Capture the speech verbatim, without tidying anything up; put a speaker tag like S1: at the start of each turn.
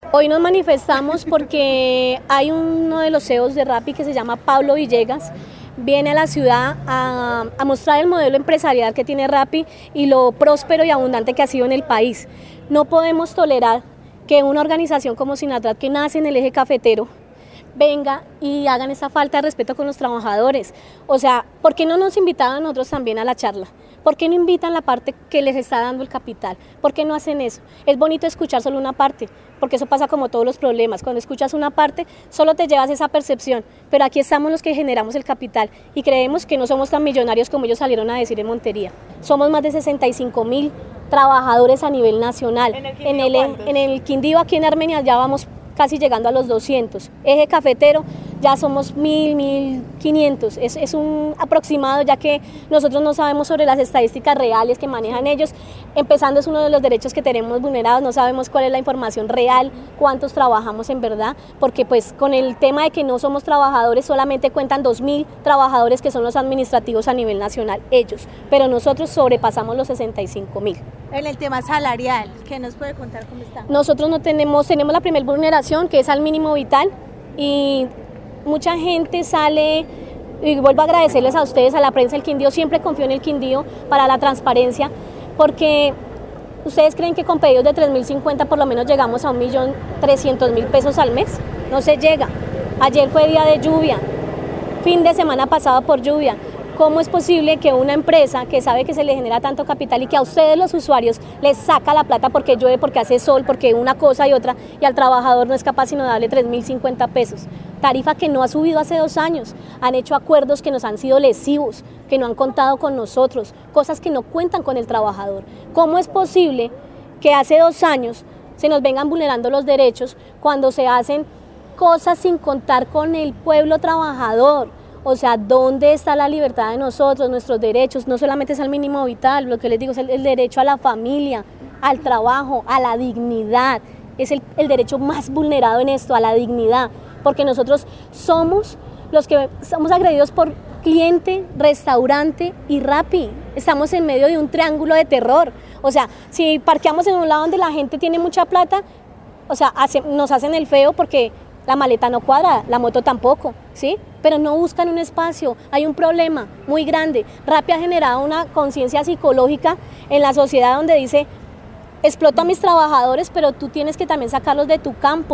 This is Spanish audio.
S1: Hoy nos manifestamos porque hay uno de los C E Os de Rappi que se llama Pablo Villegas, viene a la ciudad a, a mostrar el modelo empresarial que tiene Rappi y lo próspero y abundante que ha sido en el país. No podemos tolerar que una organización como Sinatrat, que nace en el eje cafetero, venga y hagan esa falta de respeto con los trabajadores. O sea, ¿por qué no nos invitaban a nosotros también a la charla? ¿Por qué no invitan la parte que les está dando el capital? ¿Por qué no hacen eso? Es bonito escuchar solo una parte, porque eso pasa como todos los problemas. Cuando escuchas una parte, solo te llevas esa percepción, pero aquí estamos los que generamos el capital y creemos que no somos tan millonarios como ellos salieron a decir en Montería. Somos más de sesenta y cinco mil trabajadores a nivel nacional.
S2: ¿En el Quindío,
S1: en el, en el Quindío, aquí en Armenia, ya vamos casi llegando a los doscientos. Eje cafetero, ya somos mil, mil quinientos. Es, es un aproximado, ya que nosotros no sabemos sobre las estadísticas reales que manejan ellos. Empezando, es uno de los derechos que tenemos vulnerados, no sabemos cuál es la información real, cuántos trabajamos en verdad, porque pues con el tema de que no somos trabajadores, solamente cuentan dos mil trabajadores que son los administrativos a nivel nacional, ellos, pero nosotros sobrepasamos los sesenta y cinco mil.
S2: En el tema salarial, ¿qué nos puede contar cómo está?
S1: Nosotros no tenemos, tenemos la primera vulneración, que es al mínimo vital, y mucha gente sale, y vuelvo a agradecerles a ustedes, a la prensa del Quindío, siempre confío en el Quindío para la transparencia, porque ustedes creen que con pedidos de tres mil cincuenta por lo menos llegamos a un millón trescientos mil pesos al mes. No se llega. Ayer fue día de lluvia, fin de semana pasado por lluvia. ¿Cómo es posible que una empresa que sabe que se le genera tanto capital y que a ustedes los usuarios les saca la plata porque llueve, porque hace sol, porque una cosa y otra, y al trabajador no es capaz sino darle tres mil cincuenta pesos? Tarifa que no ha subido hace dos años. Han hecho acuerdos que nos han sido lesivos, que no han contado con nosotros, cosas que no cuentan con el trabajador. ¿Cómo es posible que hace dos años se nos vengan vulnerando los derechos cuando se hacen cosas sin contar con el pueblo trabajador? O sea, ¿dónde está la libertad de nosotros, nuestros derechos? No solamente es el mínimo vital, lo que les digo es el, el derecho a la familia, al trabajo, a la dignidad. Es el, el derecho más vulnerado en esto, a la dignidad, porque nosotros somos los que somos agredidos por cliente, restaurante y Rappi. Estamos en medio de un triángulo de terror. O sea, si parqueamos en un lado donde la gente tiene mucha plata, o sea, hace, nos hacen el feo porque la maleta no cuadra, la moto tampoco, ¿sí? Pero no buscan un espacio, hay un problema muy grande. Rappi ha generado una conciencia psicológica en la sociedad donde dice, exploto a mis trabajadores, pero tú tienes que también sacarlos de tu campo.